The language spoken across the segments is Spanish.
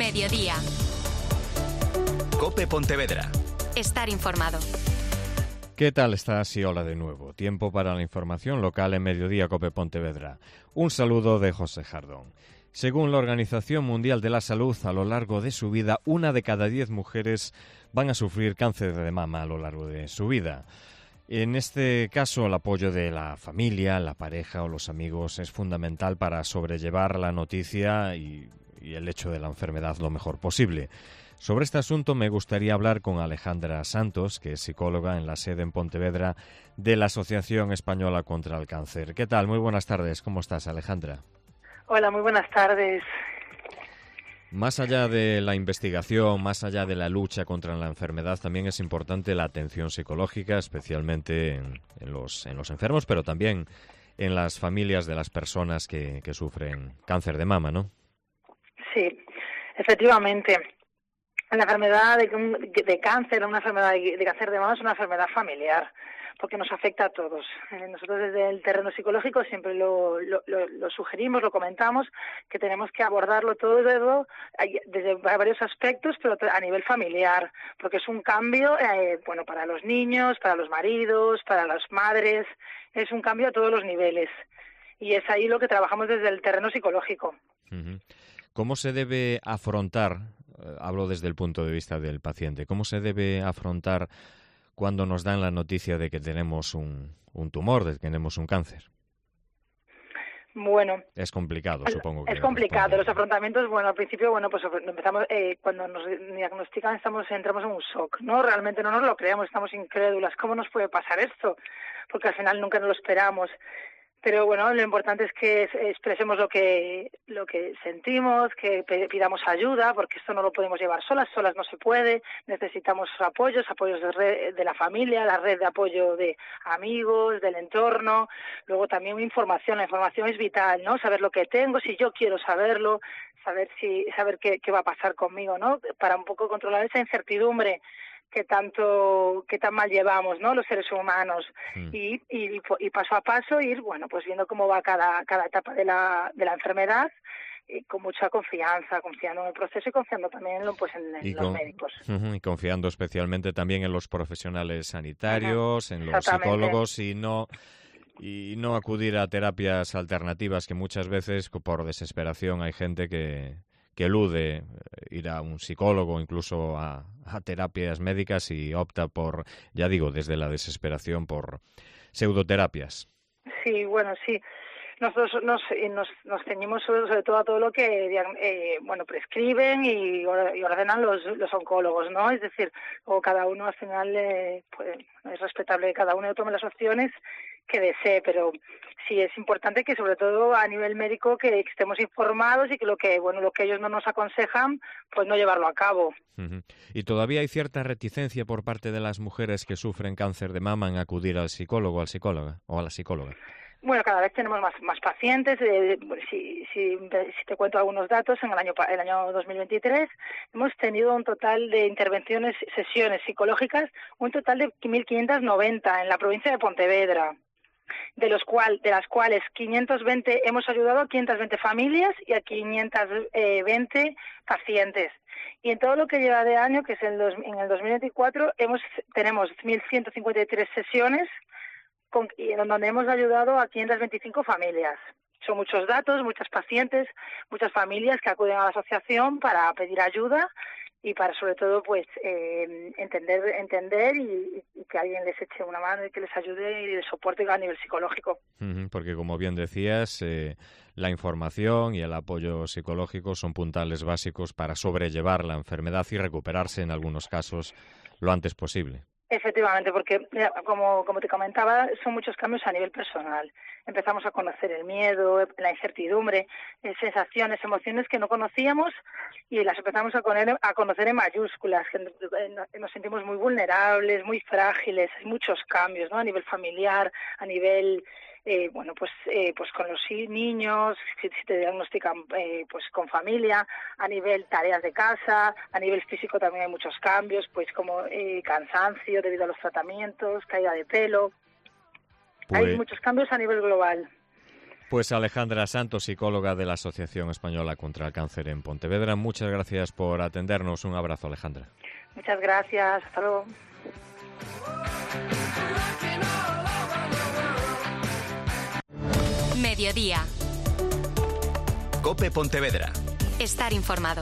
Mediodía. COPE Pontevedra. Estar informado. ¿Qué tal estás? Y hola de nuevo. Tiempo para la información local en Mediodía COPE Pontevedra. Un saludo de José Jardón. Según la Organización Mundial de la Salud, a lo largo de su vida, 1 de cada 10 mujeres van a sufrir cáncer de mama a lo largo de su vida. En este caso, el apoyo de la familia, la pareja o los amigos es fundamental para sobrellevar la noticia y el hecho de la enfermedad lo mejor posible. Sobre este asunto me gustaría hablar con Alejandra Santos, que es psicóloga en la sede en Pontevedra de la Asociación Española contra el Cáncer. ¿Qué tal? Muy buenas tardes. ¿Cómo estás, Alejandra? Hola, muy buenas tardes. Más allá de la investigación, más allá de la lucha contra la enfermedad, también es importante la atención psicológica, especialmente en los enfermos, pero también en las familias de las personas que sufren cáncer de mama, ¿no? Sí, efectivamente. La enfermedad de cáncer, una enfermedad de cáncer de mama es una enfermedad familiar, porque nos afecta a todos. Nosotros desde el terreno psicológico siempre lo sugerimos, lo comentamos, que tenemos que abordarlo todo desde varios aspectos, pero a nivel familiar, porque es un cambio, para los niños, para los maridos, para las madres, es un cambio a todos los niveles. Y es ahí lo que trabajamos desde el terreno psicológico. Uh-huh. ¿Cómo se debe afrontar, hablo desde el punto de vista del paciente, cómo se debe afrontar cuando nos dan la noticia de que tenemos un tumor, de que tenemos un cáncer? Bueno, es complicado, supongo que es complicado. Los afrontamientos, al principio, pues empezamos, cuando nos diagnostican entramos en un shock, ¿no? Realmente no nos lo creemos, estamos incrédulas. ¿Cómo nos puede pasar esto? Porque al final nunca nos lo esperamos. Pero lo importante es que expresemos lo que sentimos, que pidamos ayuda, porque esto no lo podemos llevar solas no se puede. Necesitamos apoyos de la familia, la red de apoyo de amigos, del entorno. Luego también información, la información es vital, ¿no? Saber lo que tengo, si yo quiero saberlo, saber qué va a pasar conmigo, ¿no? Para un poco controlar esa incertidumbre que tan mal llevamos, ¿no? Los seres humanos. Y paso a paso ir, viendo cómo va cada etapa de la enfermedad, y con mucha confianza, confiando en el proceso y confiando también en los médicos. Y confiando especialmente también en los profesionales sanitarios, en los psicólogos y no acudir a terapias alternativas, que muchas veces por desesperación hay gente que elude ir a un psicólogo, incluso a terapias médicas, y opta por, ya digo, desde la desesperación, por pseudoterapias. Sí, sí. Nosotros nos ceñimos sobre todo a todo lo que prescriben y ordenan los oncólogos, ¿no? Es decir, o cada uno al final es respetable que cada uno tome las opciones que desee, pero sí es importante que sobre todo a nivel médico que estemos informados y que lo que ellos no nos aconsejan, pues no llevarlo a cabo. Uh-huh. Y todavía hay cierta reticencia por parte de las mujeres que sufren cáncer de mama en acudir al psicólogo, al psicóloga o a la psicóloga. Cada vez tenemos más pacientes. Si te cuento algunos datos, en el año 2023 hemos tenido un total de intervenciones, sesiones psicológicas, un total de 1.590 en la provincia de Pontevedra, de las cuales 520 hemos ayudado a 520 familias y a 520 pacientes. Y en todo lo que lleva de año, que es en el 2024, tenemos 1.153 sesiones en donde hemos ayudado a 525 familias. Son muchos datos, muchos pacientes, muchas familias que acuden a la asociación para pedir ayuda y para, sobre todo, entender y que alguien les eche una mano y que les ayude y les soporte a nivel psicológico. Porque, como bien decías, la información y el apoyo psicológico son puntales básicos para sobrellevar la enfermedad y recuperarse en algunos casos lo antes posible. Efectivamente, porque como te comentaba, son muchos cambios a nivel personal. Empezamos a conocer el miedo, la incertidumbre, sensaciones, emociones que no conocíamos y las empezamos a conocer en mayúsculas, que nos sentimos muy vulnerables, muy frágiles. Hay muchos cambios, ¿no? A nivel familiar, a nivel con los niños, si te diagnostican con familia, a nivel tareas de casa, a nivel físico también hay muchos cambios, como cansancio debido a los tratamientos, caída de pelo. Hay muchos cambios a nivel global. Pues Alejandra Santos, psicóloga de la Asociación Española contra el Cáncer en Pontevedra, muchas gracias por atendernos. Un abrazo, Alejandra. Muchas gracias. Hasta luego. Mediodía. COPE Pontevedra. Estar informado.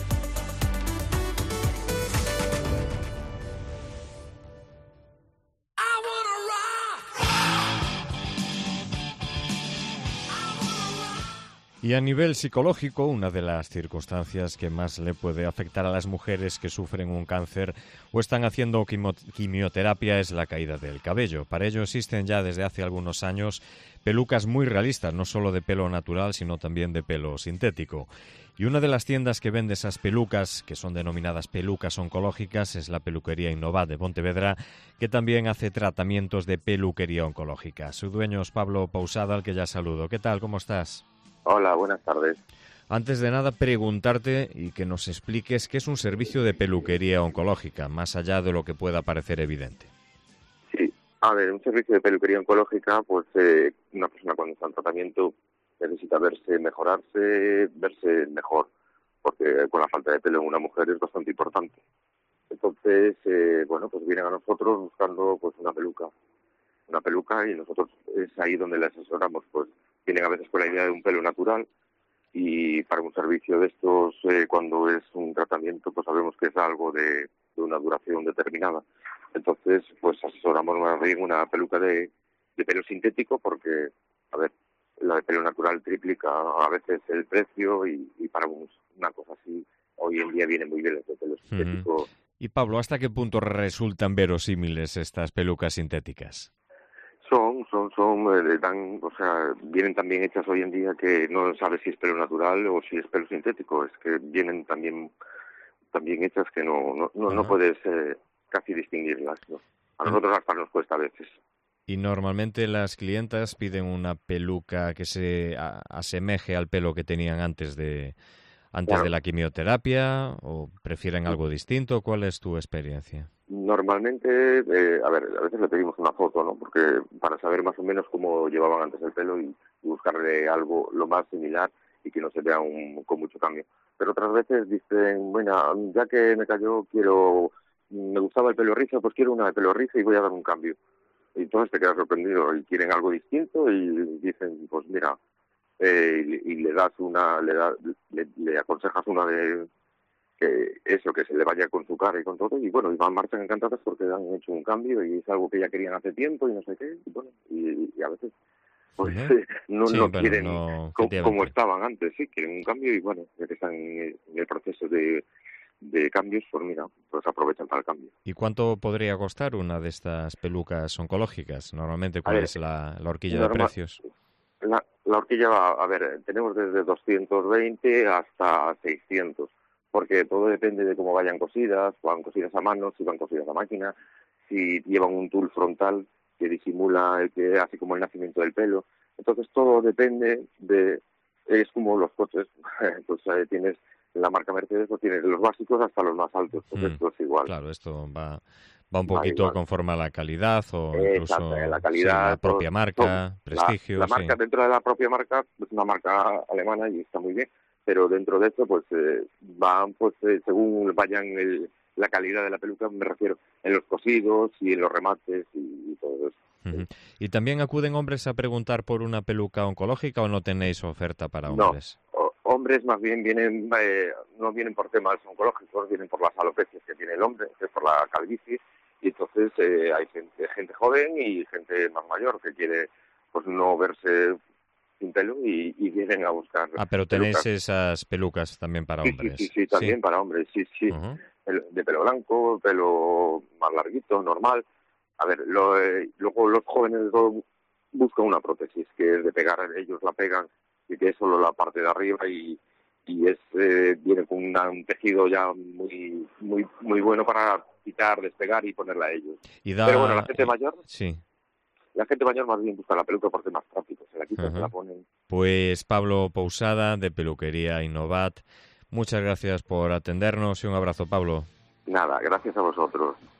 Y a nivel psicológico, una de las circunstancias que más le puede afectar a las mujeres que sufren un cáncer o están haciendo quimioterapia es la caída del cabello. Para ello existen ya desde hace algunos años pelucas muy realistas, no solo de pelo natural, sino también de pelo sintético. Y una de las tiendas que vende esas pelucas, que son denominadas pelucas oncológicas, es la peluquería Innovat de Pontevedra, que también hace tratamientos de peluquería oncológica. Su dueño es Pablo Pousada, al que ya saludo. ¿Qué tal? ¿Cómo estás? Hola, buenas tardes. Antes de nada, preguntarte y que nos expliques qué es un servicio de peluquería oncológica, más allá de lo que pueda parecer evidente. Sí, a ver, un servicio de peluquería oncológica, pues una persona cuando está en tratamiento necesita mejorarse, verse mejor, porque con la falta de pelo en una mujer es bastante importante. Entonces, pues vienen a nosotros buscando pues una peluca y nosotros es ahí donde les asesoramos, pues vienen a veces con la idea de un pelo natural y para un servicio de estos, cuando es un tratamiento, pues sabemos que es algo de una duración determinada. Entonces, pues asesoramos más bien una peluca de pelo sintético porque, a ver, la de pelo natural triplica a veces el precio y para una cosa así, hoy en día viene muy bien el de pelo sintético. Y Pablo, ¿hasta qué punto resultan verosímiles estas pelucas sintéticas? Vienen también hechas hoy en día que no sabes si es pelo natural o si es pelo sintético, es que vienen también hechas que no puedes casi distinguirlas, ¿no? A nosotros hasta nos cuesta a veces. Y normalmente las clientas piden una peluca que se asemeje al pelo que tenían antes de la quimioterapia, o prefieren algo distinto. ¿Cuál es tu experiencia? Normalmente, a veces le pedimos una foto, ¿no? Porque para saber más o menos cómo llevaban antes el pelo y buscarle algo lo más similar y que no se vea con mucho cambio. Pero otras veces dicen, bueno, ya que me cayó, me gustaba el pelo rizo, pues quiero una de pelo rizo y voy a dar un cambio. Y entonces te quedas sorprendido y quieren algo distinto y dicen, pues mira, y le aconsejas una de que se le vaya con su cara y con todo, y bueno, y marchan encantadas porque han hecho un cambio y es algo que ya querían hace tiempo y no sé qué, y bueno, y a veces pues no quieren como estaban antes, sí, quieren un cambio y bueno, ya que están en el proceso de cambios, pues mira, pues aprovechan para el cambio. ¿Y cuánto podría costar una de estas pelucas oncológicas? Normalmente, ¿cuál es la horquilla de precios? La horquilla va, tenemos desde 220 hasta 600, porque todo depende de cómo vayan cosidas a mano, si van cosidas a máquina, si llevan un tul frontal que disimula así como el nacimiento del pelo. Entonces todo depende es como los coches, pues tienes la marca Mercedes, pues tienes los básicos hasta los más altos, pues esto es igual. Claro, esto va un poquito conforme a la calidad o incluso la calidad, la propia marca, prestigio. La marca, dentro de la propia marca, es una marca alemana y está muy bien, pero dentro de esto pues van según vayan la calidad de la peluca, me refiero en los cosidos y en los remates y todo eso. Uh-huh. ¿Y también acuden hombres a preguntar por una peluca oncológica o no tenéis oferta para hombres? No, hombres más bien no vienen por temas oncológicos, vienen por las alopecias que tiene el hombre, que es por la calvicie, y entonces hay gente joven y gente más mayor que quiere pues no verse sin pelo y vienen a buscar. Pero tenéis esas pelucas también para hombres. Sí, también para hombres, sí. Uh-huh. De pelo blanco, pelo más larguito, normal. Luego los jóvenes de todo buscan una prótesis, que es de pegar, ellos la pegan y que es solo la parte de arriba y viene con un tejido ya muy muy muy bueno para quitar, despegar y ponerla a ellos. Pero bueno, la gente mayor... Sí. La gente mayor más bien busca la peluca porque es más práctico, se la quitan, uh-huh. Se la ponen. Pues Pablo Pousada, de Peluquería Innovat, muchas gracias por atendernos y un abrazo, Pablo. Nada, gracias a vosotros.